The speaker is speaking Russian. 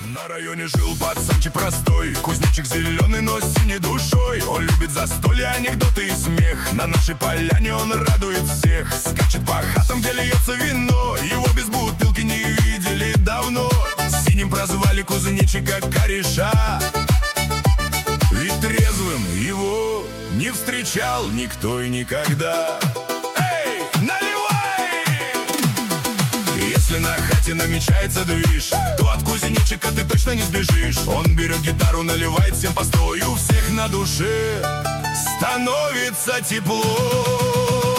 На районе жил пацанчик простой, кузнечик зеленый, но с синей душой. Он любит застолья, анекдоты и смех. На нашей поляне он радует всех. Скачет по хатам, где льется вино. Его без бутылки не видели давно. Синим прозвали кузнечика кореша, ведь трезвым его не встречал никто и никогда. Эй, наливай! Если на хате намечается движ, то от кузнечика ты точно не сбежишь. Он берет гитару, наливает всем по 100, и у всех на душе становится тепло.